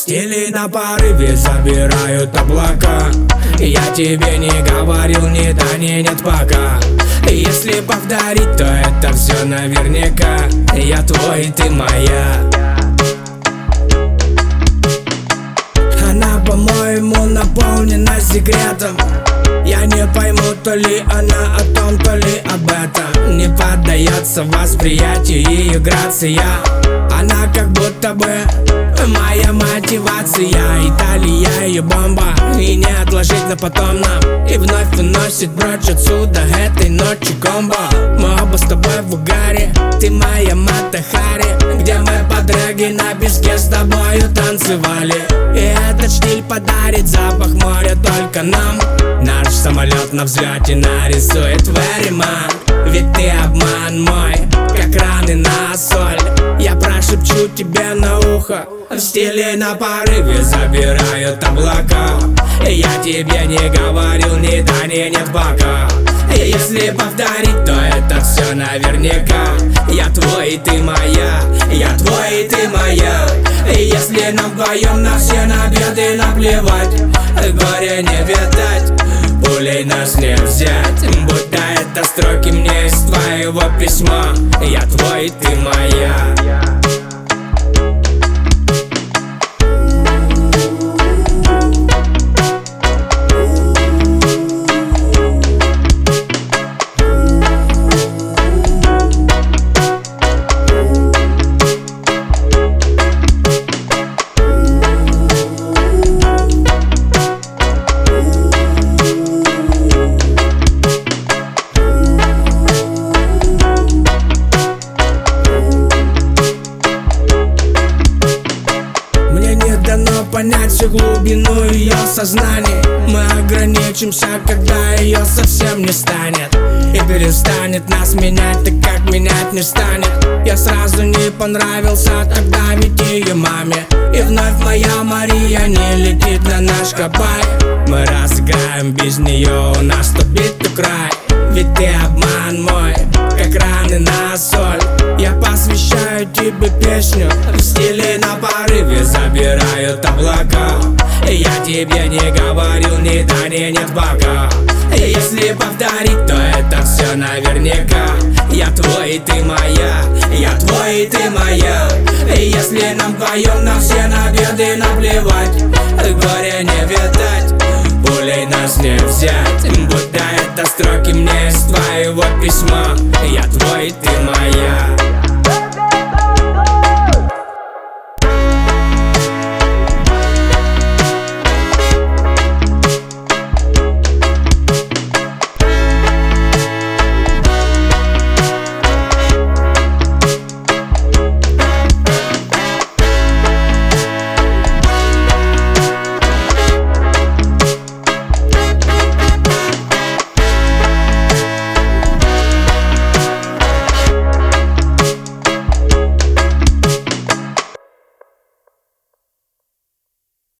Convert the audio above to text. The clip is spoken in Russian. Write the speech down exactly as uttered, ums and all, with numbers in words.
стиле на порыве забирают облака. Я тебе не говорил ни да, ни нет пока. Если повторить, то это все наверняка. Я твой, ты моя. Она, по-моему, наполнена секретом. Я не пойму, то ли она о том, то ли об этом. Не поддается восприятию ее грация. Она как будто бы моя мотивация. Италия ее бомба, и не отложить на потом нам. И вновь выносит прочь отсюда этой ночи комбо. Мы оба с тобой в угаре, ты моя Мата-Хари, где мы подруги на песке с тобою танцевали. И этот штиль подарит запах моря только нам. Наш самолет на взлете нарисует Вериман. Ведь ты обман мой, как раны на соль. Я прошепчу тебе на ухо, в стиле на порыве забирают облака. Я тебе не говорил ни да, ни нет пока. Если повторить, то это все наверняка. Я твой, ты моя, я твой, ты моя. Если нам вдвоем на все набеды наплевать, горе не видать, пулей нас не взять. Будто это строки мне из твоего письма. Я твой, ты моя. Понять всю глубину ее сознания. Мы ограничимся, когда ее совсем не станет. И перестанет нас менять, так как менять не станет. Я сразу не понравился тогда ведь ее маме. И вновь моя Мария не летит на наш Капай. Мы разыграем без нее, у нас тут битый край. Ведь ты обман мой, как раны на соль. Я посвящаю тебе песню, в стиле на порыве забирают облака. Я тебе не говорил ни да, ни нет пока. Если повторить, то это все наверняка. Я твой, ты моя, я твой, ты моя. Если нам вдвоем на все набеды наплевать, горе не видать, пулей нас не взять. Будто это строки мне из твоего письма. Я твой, ты моя.